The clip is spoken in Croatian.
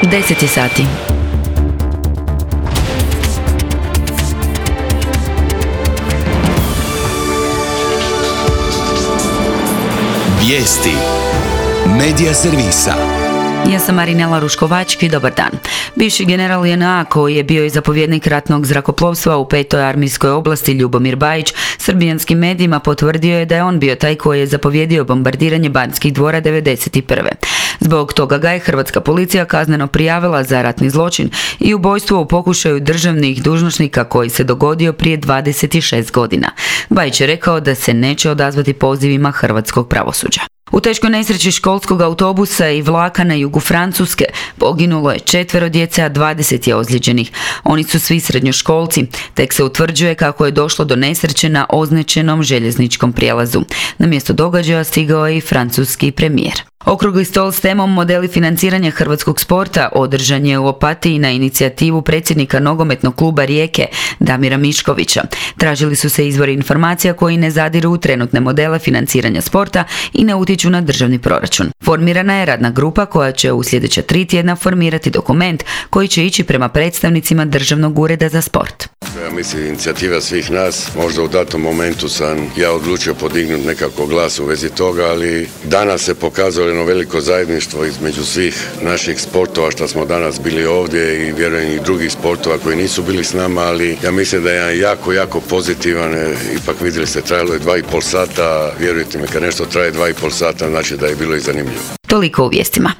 10 je sati. Vijesti Medija servisa. Ja sam Marinela Ruškovački, dobar dan. Bivši general JNA koji je bio i zapovjednik ratnog zrakoplovstva u 5. armijskoj oblasti Ljubomir Bajić srbijanskim medijima potvrdio je da je on bio taj koji je zapovjedio bombardiranje Banskih dvora 1991. Zbog toga ga je hrvatska policija kazneno prijavila za ratni zločin i ubojstvo u pokušaju državnih dužnosnika koji se dogodio prije 26 godina. Bajić je rekao da se neće odazvati pozivima hrvatskog pravosuđa. U teškoj nesreći školskog autobusa i vlaka na jugu Francuske poginulo je 4 djece, a 20 je ozlijeđenih. Oni su svi srednjoškolci. Tek se utvrđuje kako je došlo do nesreće na označenom željezničkom prijelazu. Na mjesto događaja stigao je i francuski premijer. Okrugli stol s temom modeli financiranja hrvatskog sporta održan je u Opatiji na inicijativu predsjednika nogometnog kluba Rijeke Damira Miškovića. Tražili su se izvori informacija koji ne zadiru u trenutne modele financiranja sporta i ne utiču na državni proračun. Formirana je radna grupa koja će u sljedeća 3 tjedna formirati dokument koji će ići prema predstavnicima Državnog ureda za sport. Ja mislim, inicijativa svih nas, možda u datom momentu sam ja odlučio podignuti nekako glas u vezi toga, ali danas se pokazalo jedno veliko zajedništvo između svih naših sportova što smo danas bili ovdje i vjerujem i drugih sportova koji nisu bili s nama, ali ja mislim da je jako pozitivan, ipak vidjeli ste, trajalo je 2,5 sata, vjerujte mi, kad nešto traje 2,5 sata, znači da je bilo i zanimljivo. Toliko u vijestima.